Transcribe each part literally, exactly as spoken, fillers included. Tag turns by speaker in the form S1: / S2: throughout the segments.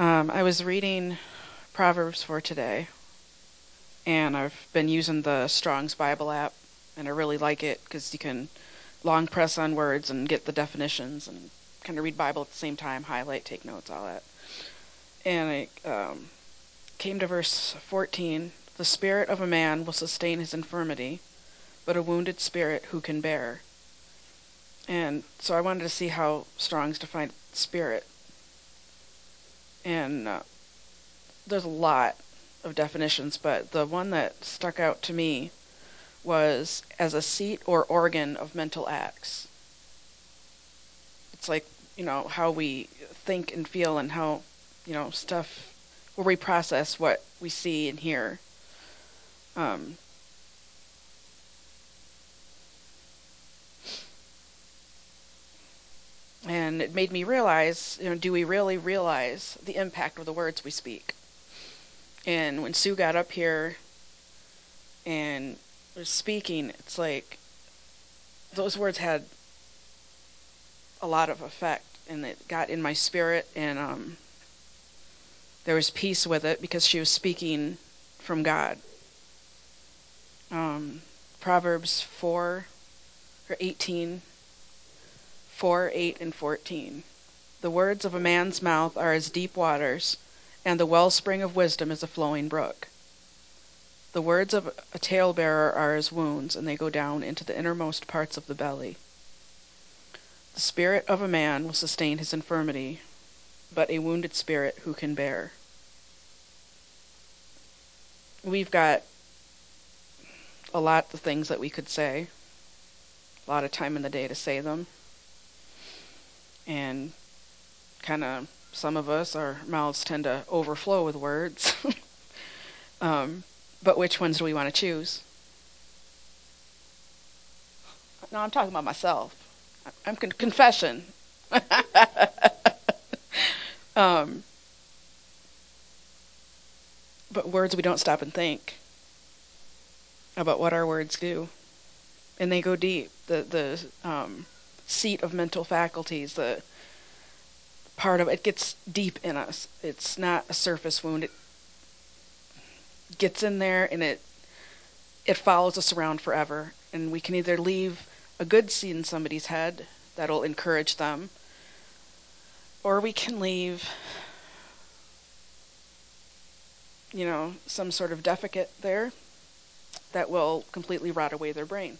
S1: Um, I was reading Proverbs for today, and I've been using the Strong's Bible app, and I really like it because you can long press on words and get the definitions and kind of read Bible at the same time, highlight, take notes, all that. And I um, came to verse fourteen. The spirit of a man will sustain his infirmity, but a wounded spirit who can bear? And so I wanted to see how Strong's defined spirit. And uh, there's a lot of definitions, but the one that stuck out to me was as a seat or organ of mental acts. It's like, you know, how we think and feel and how, you know, stuff, where we process what we see and hear. Um, and it made me realize, you know, do we really realize the impact of the words we speak? And when Sue got up here and was speaking, it's like those words had a lot of effect, and it got in my spirit, and um, there was peace with it because she was speaking from God. Um, Proverbs four, or eighteen, four, eight, and fourteen. The words of a man's mouth are as deep waters, and the wellspring of wisdom is a flowing brook. The words of a talebearer are as wounds, and they go down into the innermost parts of the belly. The spirit of a man will sustain his infirmity, but a wounded spirit who can bear? We've got a lot of things that we could say, a lot of time in the day to say them, and kind of some of us, our mouths tend to overflow with words. um, but which ones do we want to choose? No, I'm talking about myself. I'm con- confession. um, but words we don't stop and think about what our words do, and they go deep. The the um, seat of mental faculties, the part of it gets deep in us. It's not a surface wound. It gets in there and it it follows us around forever. And we can either leave a good seed in somebody's head that'll encourage them, or we can leave, you know, some sort of defecate there that will completely rot away their brain.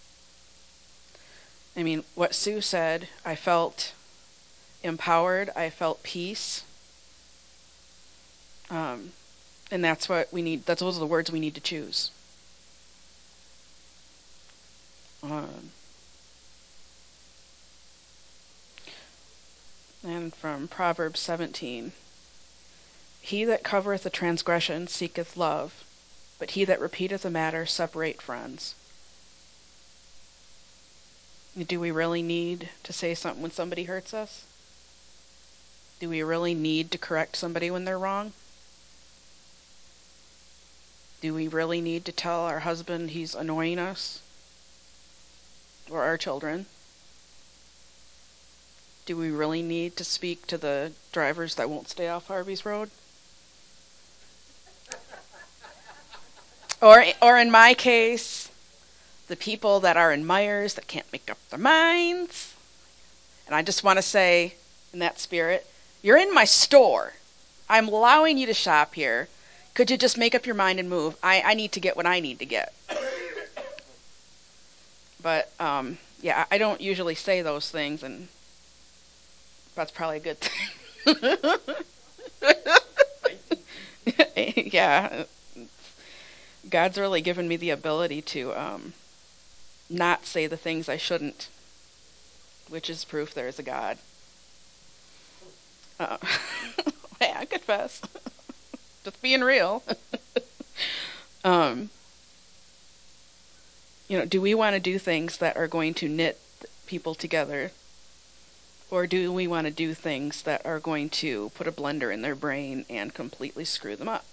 S1: I mean, what Sue said, I felt empowered, I felt peace. Um, and that's what we need. That's those are the words we need to choose. Um, and from Proverbs seventeen. He that covereth a transgression seeketh love, but he that repeateth a matter separate friends. Do we really need to say something when somebody hurts us? Do we really need to correct somebody when they're wrong? Do we really need to tell our husband he's annoying us? Or our children? Do we really need to speak to the drivers that won't stay off Harvey's Road? Or, or in my case, the people that are in Myers that can't make up their minds? And I just want to say, in that spirit, you're in my store. I'm allowing you to shop here. Could you just make up your mind and move? I, I need to get what I need to get. But, um, yeah, I don't usually say those things, and that's probably a good thing. Yeah. God's really given me the ability to um, not say the things I shouldn't, which is proof there is a God. Uh, hey, I confess. Just being real. um, you know, do we want to do things that are going to knit people together? Or do we want to do things that are going to put a blender in their brain and completely screw them up?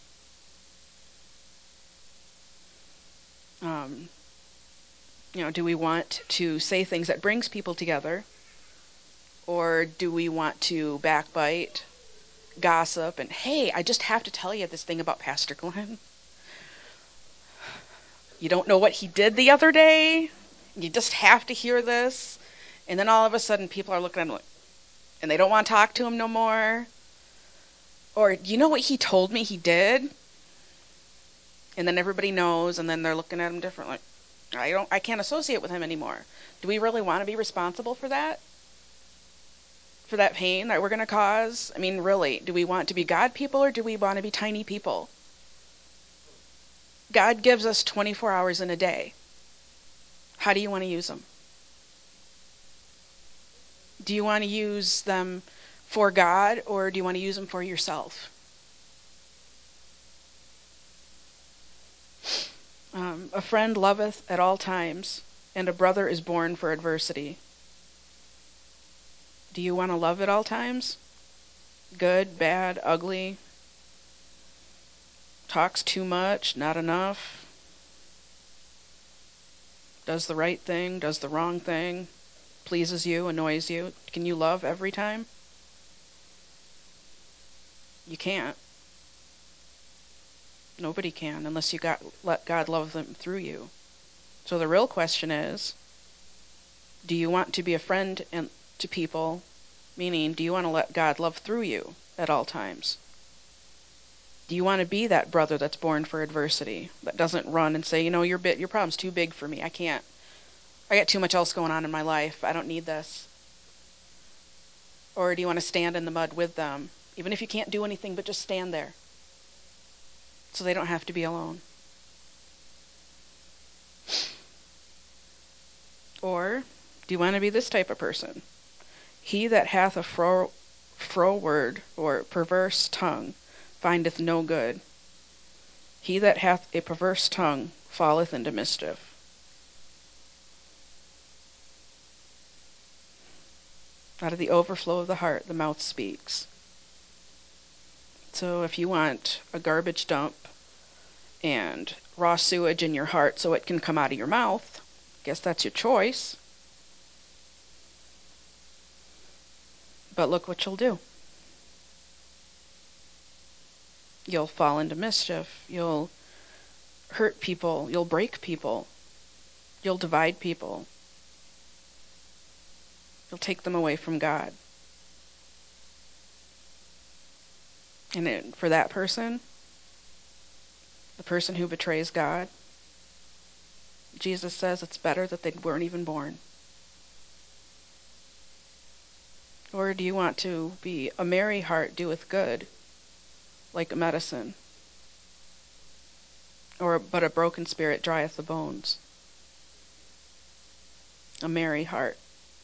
S1: Um, you know, do we want to say things that brings people together? Or do we want to backbite gossip and, hey, I just have to tell you this thing about Pastor Glenn. You don't know what he did the other day. You just have to hear this. And then all of a sudden people are looking at him like, and they don't want to talk to him no more. Or, you know what he told me he did? And then everybody knows, and then they're looking at him different, like, I don't, I can't associate with him anymore. Do we really want to be responsible for that? For that pain that we're going to cause? I mean, really, do we want to be God people or do we want to be tiny people? God gives us twenty-four hours in a day. How do you want to use them? Do you want to use them for God or do you want to use them for yourself? Um, a friend loveth at all times, and a brother is born for adversity. Do you want to love at all times? Good, bad, ugly? Talks too much, not enough? Does the right thing, does the wrong thing? Pleases you, annoys you? Can you love every time? You can't. Nobody can unless you got let God love them through you. So the real question is, do you want to be a friend and to people? Meaning, do you want to let God love through you at all times? Do you want to be that brother that's born for adversity, that doesn't run and say, you know, your bit, your problem's too big for me. I can't. I got too much else going on in my life. I don't need this. Or do you want to stand in the mud with them, even if you can't do anything, but just stand there, so they don't have to be alone? Or do you want to be this type of person? He that hath a fro- froward or perverse tongue findeth no good. He that hath a perverse tongue falleth into mischief. Out of the overflow of the heart, the mouth speaks. So if you want a garbage dump and raw sewage in your heart so it can come out of your mouth, I guess that's your choice. But look what you'll do. You'll fall into mischief. You'll hurt people. You'll break people. You'll divide people. You'll take them away from God. And it, for that person, the person who betrays God, Jesus says it's better that they weren't even born. Or do you want to be a merry heart doeth good, like a medicine? Or but a broken spirit drieth the bones. A merry heart.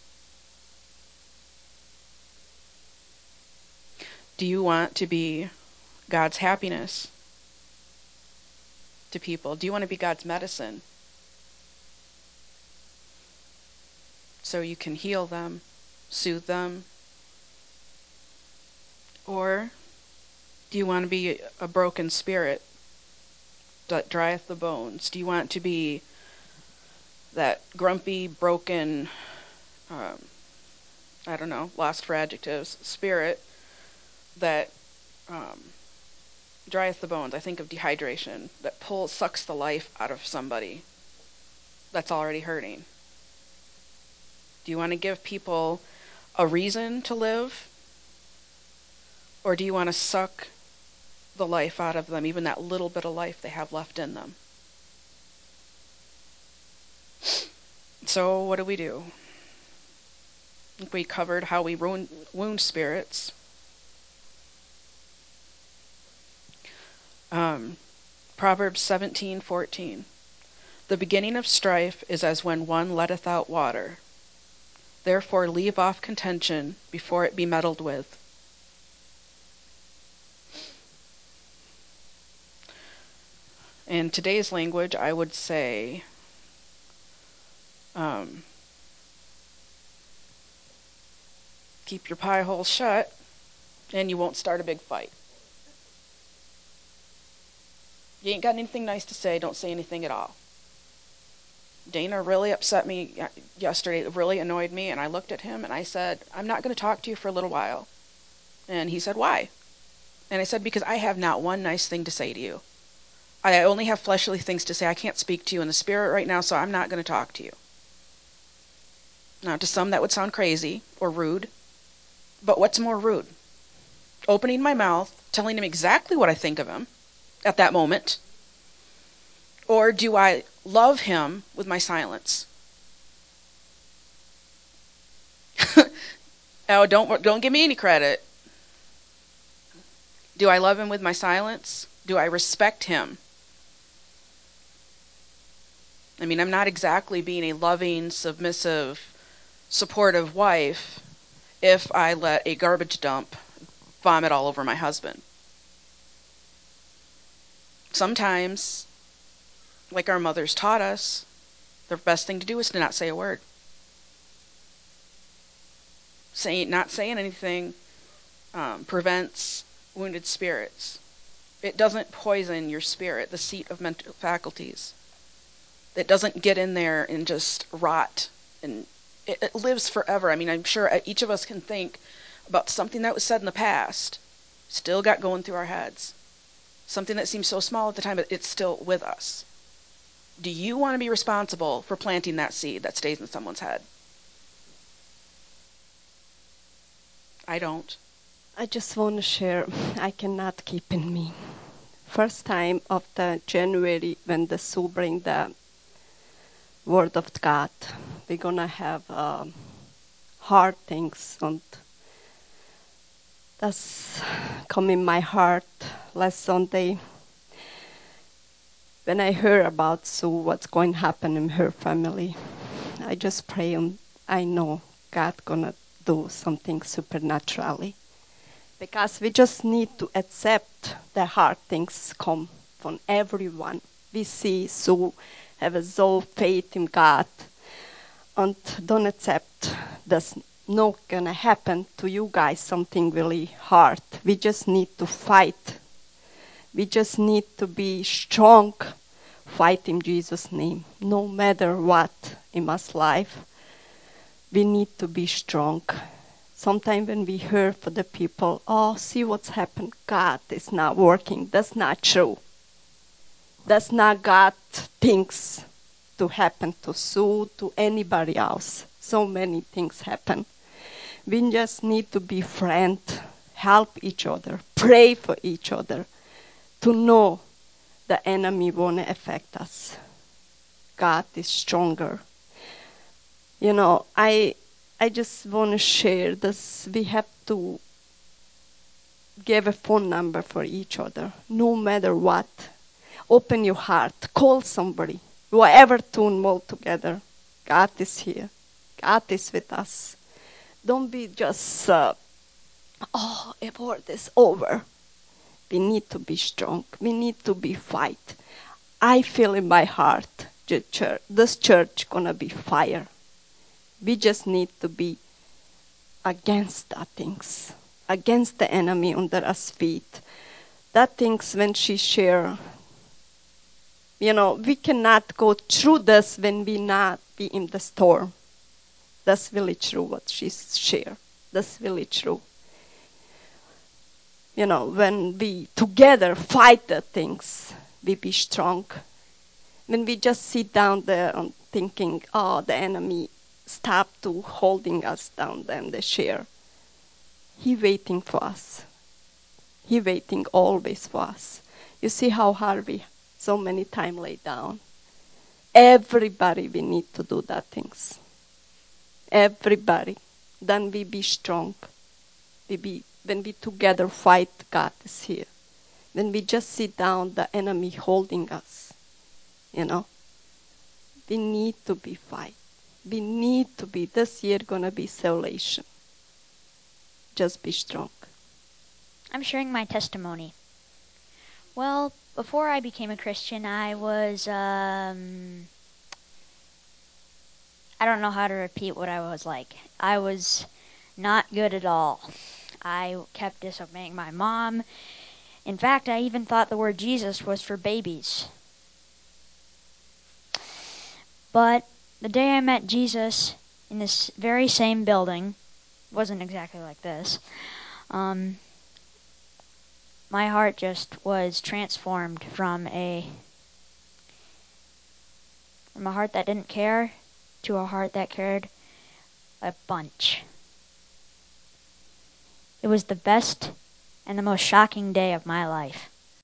S1: Do you want to be God's happiness to people? Do you want to be God's medicine so you can heal them, soothe them? Or do you want to be a broken spirit that drieth the bones? Do you want to be that grumpy, broken, um, I don't know, lost for adjectives, spirit that um, drieth the bones? I think of dehydration, that pulls, sucks the life out of somebody that's already hurting. Do you want to give people a reason to live? Or do you want to suck the life out of them, even that little bit of life they have left in them? So what do we do? I think we covered how we wound, wound spirits. Um, Proverbs seventeen fourteen. The beginning of strife is as when one letteth out water. Therefore leave off contention before it be meddled with. In today's language, I would say, um, keep your pie hole shut and you won't start a big fight. You ain't got anything nice to say, don't say anything at all. Dana really upset me yesterday. It really annoyed me, and I looked at him and I said, I'm not going to talk to you for a little while. And he said, why? And I said, because I have not one nice thing to say to you. I only have fleshly things to say. I can't speak to you in the spirit right now, so I'm not going to talk to you. Now, to some that would sound crazy or rude, but what's more rude? Opening my mouth, telling him exactly what I think of him at that moment, or do I love him with my silence? Oh, don't don't give me any credit. Do I love him with my silence? Do I respect him? I mean, I'm not exactly being a loving, submissive, supportive wife if I let a garbage dump vomit all over my husband. Sometimes, like our mothers taught us, the best thing to do is to not say a word. Saying, not saying anything um, prevents wounded spirits. It doesn't poison your spirit, the seat of mental faculties. It doesn't get in there and just rot, and it, it lives forever. I mean, I'm sure each of us can think about something that was said in the past, still got going through our heads. Something that seems so small at the time, but it's still with us. Do you want to be responsible for planting that seed that stays in someone's head? I don't.
S2: I just want to share, I cannot keep in me. First time of the January when the Sue bring the word of God, we're gonna have um, hard things, and that's come in my heart last Sunday when I heard about Sue, what's going to happen in her family. I just pray, and I know God gonna do something supernaturally. Because we just need to accept the hard things come from everyone. We see so have a so faith in God and don't accept that's not gonna happen to you guys something really hard. We just need to fight. We just need to be strong. Fight in Jesus' name. No matter what in my life, we need to be strong. Sometimes when we hear for the people, oh, see what's happened. God is not working. That's not true. That's not God things to happen to Sue, to anybody else. So many things happen. We just need to be friends, help each other, pray for each other, to know the enemy won't affect us. God is stronger. You know, I I just want to share this. We have to give a phone number for each other, no matter what. Open your heart, call somebody, whatever turmoil together. God is here. God is with us. Don't be just, uh, oh, a war is over. We need to be strong. We need to be fight. I feel in my heart, the church, this church gonna be fire. We just need to be against that things, against the enemy under us feet. That things when she share, you know, we cannot go through this when we not be in the storm. That's really true what she share. That's really true. You know, when we together fight the things, we be strong. When we just sit down there and thinking, oh, the enemy stop to holding us down, then they share. He waiting for us. He waiting always for us. You see how hard we so many time lay down. Everybody we need to do that things. Everybody. Then we be strong. We be when we together fight, God is here. When we just sit down, the enemy holding us. You know. We need to be fight. We need to be this year gonna be salvation. Just be strong.
S3: I'm sharing my testimony. Well, before I became a Christian, I was, um, I don't know how to repeat what I was like. I was not good at all. I kept disobeying my mom. In fact, I even thought the word Jesus was for babies. But the day I met Jesus in this very same building, wasn't exactly like this, um, my heart just was transformed from a from a heart that didn't care to a heart that cared a bunch. It was the best and the most shocking day of my life.